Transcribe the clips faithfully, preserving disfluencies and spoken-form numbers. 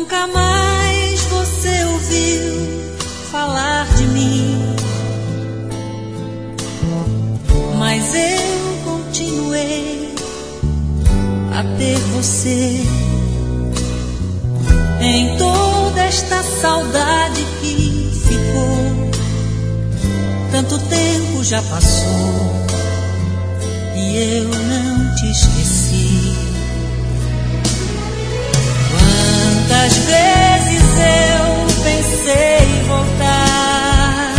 Nunca mais você ouviu falar de mim, mas eu continuei a ter você. Em toda esta saudade que ficou, tanto tempo já passou e eu não te esqueci. Quantas vezes eu pensei em voltar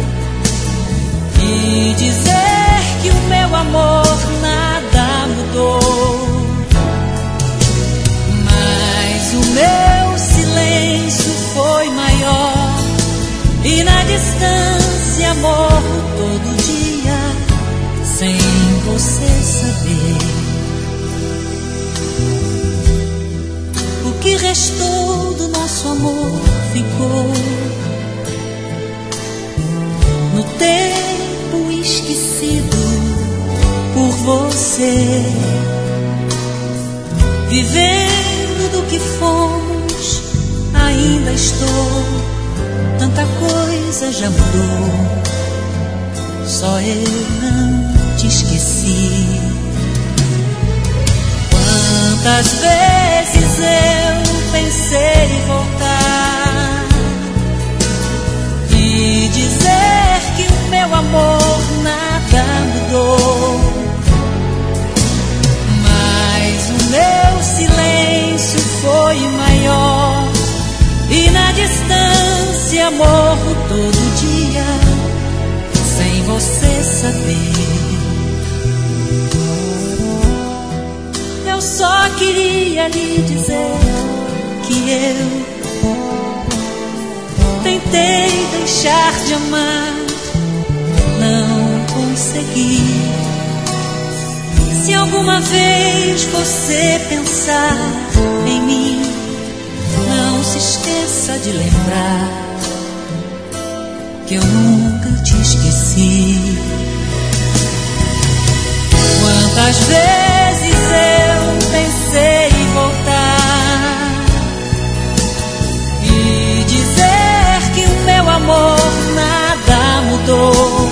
e dizer que o meu amor nada mudou, mas o meu silêncio foi maior e na distância morro todo dia sem você saber. O que restou do nosso amor ficou no tempo esquecido por você. Vivendo do que fomos, ainda estou. Tanta coisa já mudou, só eu não te esqueci. Quantas vezes eu pensei em voltar e dizer que o meu amor nada mudou, mas o meu silêncio foi maior e na distância morro todo dia sem você saber. Eu só queria lhe dizer que eu tentei deixar de amar, não consegui. Se alguma vez você pensar em mim, não se esqueça de lembrar que eu nunca te esqueci. Quantas vezes eu pensei em voltar e dizer que o meu amor nada mudou,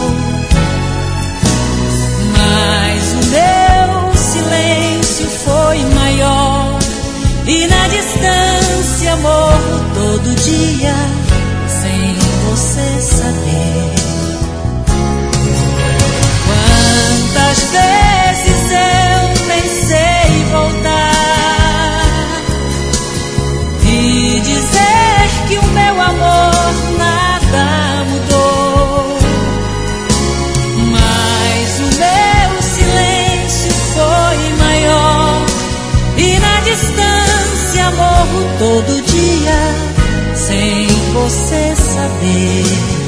mas o meu silêncio foi maior e na distância morro todo dia sem você saber. Quantas vezes eu pensei em voltar e dizer que o meu amor nada mudou, mas o meu silêncio foi maior e na distância morro todo dia sem você saber.